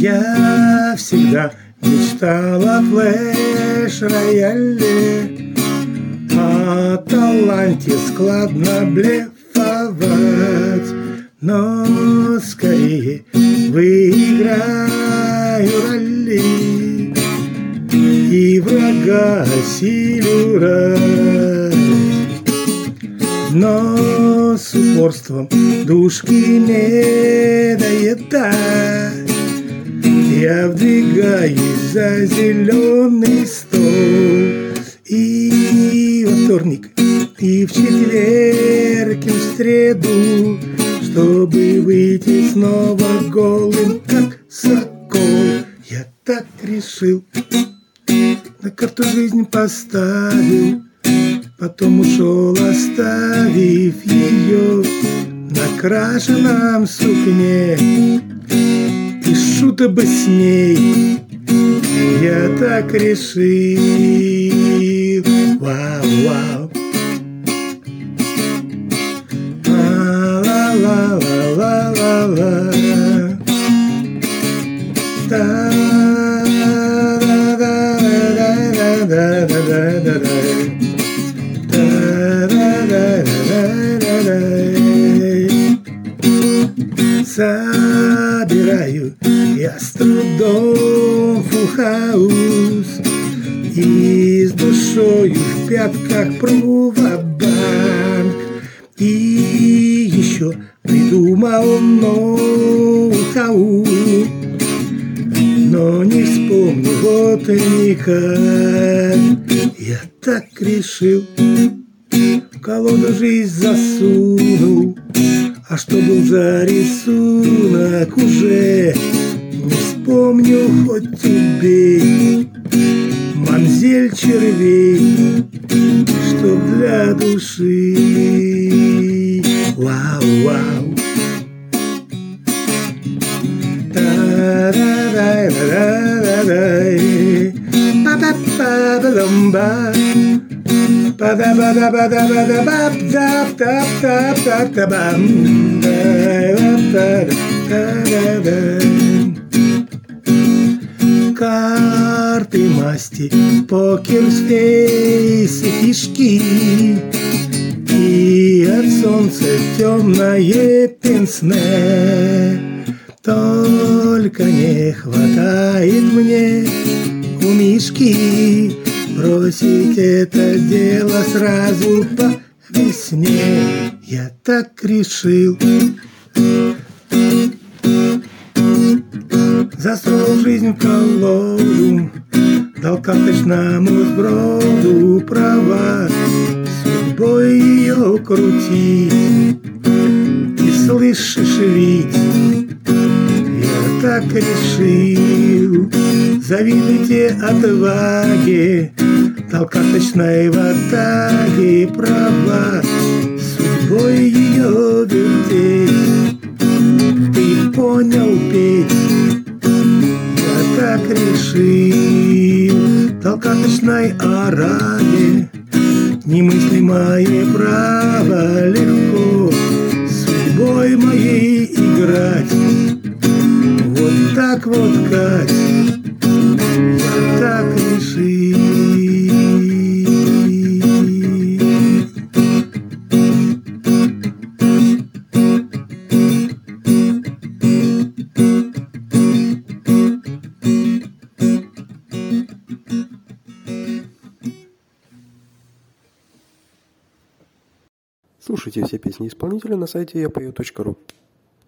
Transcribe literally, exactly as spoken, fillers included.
Я всегда мечтал о флеш-рояле, о таланте складно блефовать, но скорее выиграю ралли и врага осилю рать. Но с упорством душки не доедать я вдвигаюсь за зеленый стол. И во вторник, и в четверг, и в среду, чтобы выйти снова голым, как сокол. Я так решил, на карту жизнь поставил, потом ушел, оставив ее на крашеном сукне. И шута бы с ней, я так решил. Вау, вау. Ла-ла-ла-ла-ла-ла. Да-да-да-да-да-да-да-да. Собираю я с трудом фулл-хаус и с душою в пятках пру ва-банк. И еще придумал ноу-хау, но не вспомню вот никак. Я так решил, в колоду жизнь засунул. А что был за рисунок, уже не вспомню, хоть убей. Мамзель червей, чтоб для души. Вау, вау. Та-да-да-да-да-да-дай. Па-па-па-ба-дам-ба. Карты, масти, покер, фейсы, фишки, и от солнца темное пенсне. Только не хватает мне у Мишки бросить это дело сразу по весне. Я так решил. Засунул жизнь в колоду, дал карточному сброду права судьбой ее крутить. Ты слышишь ведь? Я так решил. Завидуйте отваге, дал карточной ватаге права судьбой ее вертеть. Ты понял, петь? Я так решил. Дал карточной орали, немыслимое право легко судьбой моей играть. Вот так вот, Кать, я так решил. Слушайте все песни исполнителя на сайте я пою точка ру.